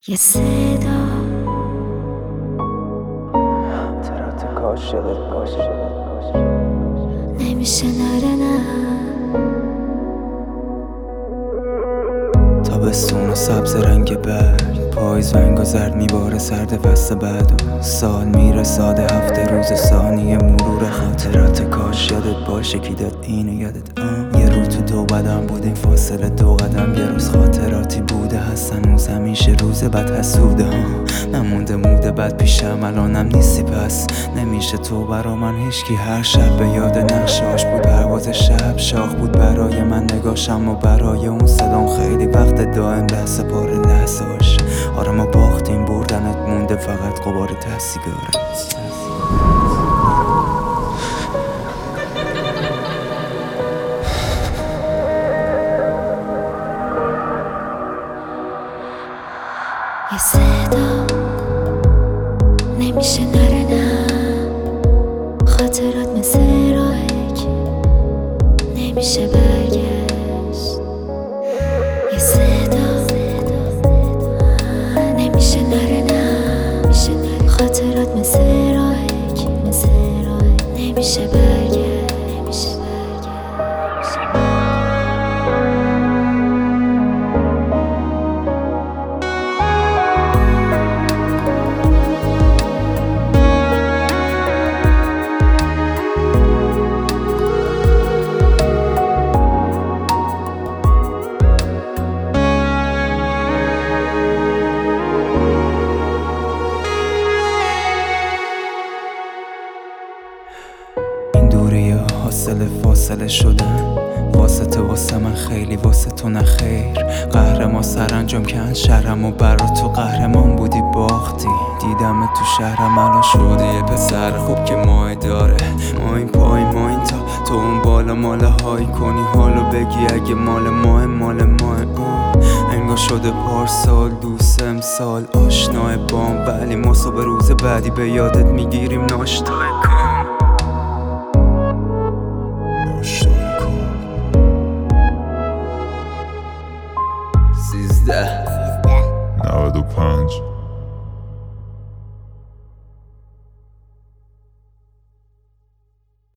یه صدا خاطرات کاش یادت باشه نمیشه نره نه تابستون و سبز رنگ برگ پاییز رنگ و زرد میباره سرد فصل بعد و سال میره ساده هفته روز ثانیه مرور خاطرات کاش یادت باشه کی داد اینو یادت یه رو تو دو بدم بود این فاصله 2 قدم یه روز خاطراتی بوده هست هنوز همیشه روز بد حسوده نمونده موده بد پیشم الانم نیستی پس نمیشه تو برا من هیچکی هر شب به یاد نقشاش بود پرواز شب شاخ بود برای من نگاشم و برای اون صدام خیلی وقت دائم دست پار لحظاش آره ما باختیم بردنت مونده فقط غبار سیگارت یه صدا نمیشه نره نه خاطرات مثل راهه که نمیشه برگشت یه صدا نمیشه نره نه خاطرات مثل راهه که نمیشه برگشت دوری حاصل فاصله شدن واسه تو واسه من خیلی واسه تو نخیر قهر ما سرانجام کن شهرم و برا تو قهرمان بودی باختی دیدم تو شهرم الان شده یه پسر خوب که ماه داره ما این پای ما این تو اون بالا مال های کنی حالو بگی اگه مال ماه انگار شده پارسال دوست امسال آشنای بام ولی ما صبح روز بعدی به یادت میگیریم ناشتای کام 13 95